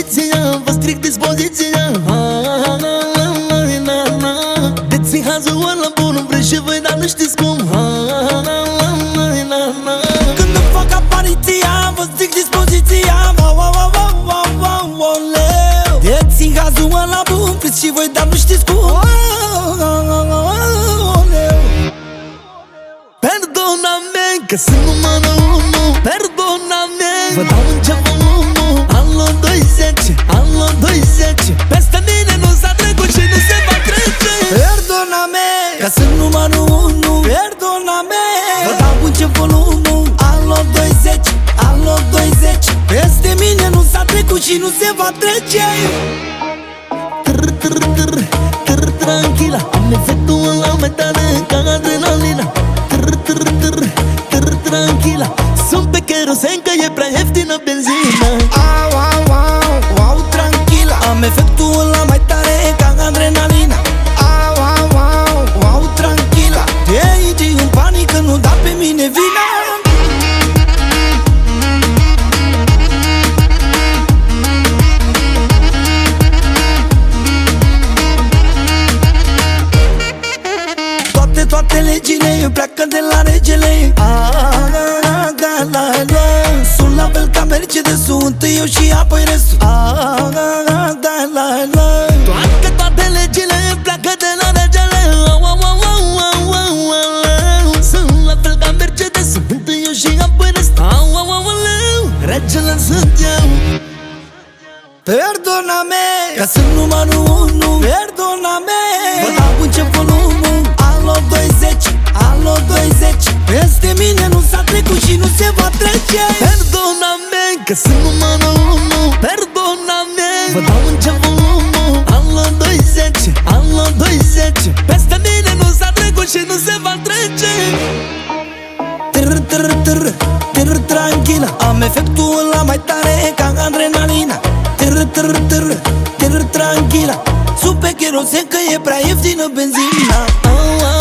poziția, vă stric dispoziția. Deți-i hazul ăla bun, vrei și voi, dar nu știți cum. Când îmi fac apariția, vă stric dispoziția. Deți-i hazul ăla bun, vreți și voi, dar nu știți cum. Perdona-me, că sunt numărul 1. Perdona-me, vă dau în ce volumul. Alo 210, alo 210. Peste mine nu s-a trecut și nu se va trece. Perdona-me, că sunt numărul 1. Perdona-me, vă dau în ce volumul. Alo 210, alo 210. Peste mine nu s-a trecut și nu se va trece. Tranquila, am efectul ăla mai tare ca adrenalina. Tranquila, sunt pe kerosen că e prea ieftină benzina. Au, tranquila, am efectul ăla mai tare ca adrenalina. Au, tranquila, te intri în panică, nu da pe mine vina. Toate legile pleacă de la regele. Sunt la fel ca Mercedes-ul, întâi eu și apoi restul. Toate legile pleacă de la regele. Sunt la fel ca Mercedes-ul, întâi eu și apoi restul. Regele sunt eu. Perdona-me, că sunt numărul 1. Perdona-me, vă dau în ce volumul. Alo 20, alo 20. Peste mine nu s-a trecut și nu se va trece. Perdona-me, că sunt numărul 1. Perdona-me, vă dau în ce volumul. Alo 20, alo 20. Peste mine nu s-a trecut și nu se va trece. Tranquila, am efectul ăla mai tare ca adrenalina. Tranquila, sunt pe kerosen că e prea ieftină benzina.